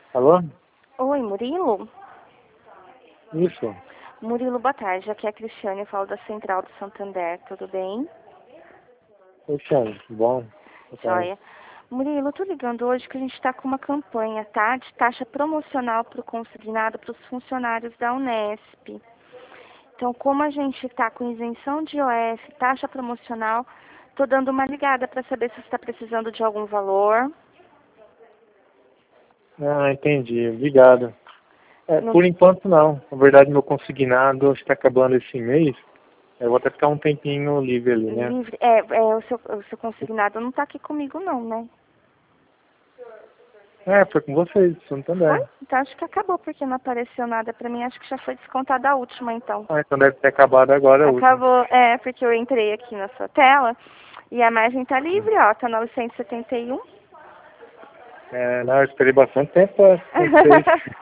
Alô? Oi, Murilo? Isso. Murilo, boa tarde. Aqui é a Cristiane, eu falo da Central do Santander, tudo bem? Oi, Thiago. Tudo bom? Boa tarde. Joia. Murilo, eu tô ligando hoje que a gente está com uma campanha, tá? De taxa promocional para o consignado para os funcionários da Unesp. Então, como a gente está com isenção de IOF, taxa promocional, tô dando uma ligada para saber se você está precisando de algum valor. Ah, entendi. Obrigado. Não- Por enquanto, não. Na verdade, meu consignado está acabando esse mês. Eu vou até ficar um tempinho livre ali, né? livre, o seu consignado não está aqui comigo não, né? Foi com vocês, Foi? Santander. Então acho que acabou, porque não apareceu nada pra mim. Acho que já foi descontada a última, então. Ah, então deve ter acabado agora a última. Acabou, porque eu entrei aqui na sua tela e a margem tá livre, ó, tá 971. Não, eu esperei bastante tempo para acontecer isso.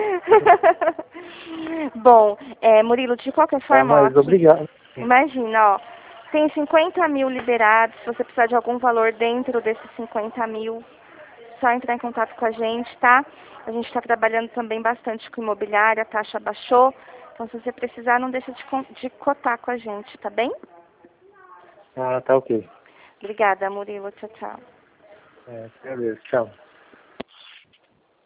Bom, Murilo, de qualquer Tá, forma, ó, mas aqui, obrigado. imagina, ó, tem 50 mil liberados, se você precisar de algum valor dentro desses 50 mil, só entrar em contato com a gente, tá? A gente está trabalhando também bastante com imobiliária, a taxa baixou. Então, se você precisar, não deixa de cotar com a gente, tá bem? Ah, tá ok. Obrigada, Murilo. Tchau, tchau. Agradeço. Tchau.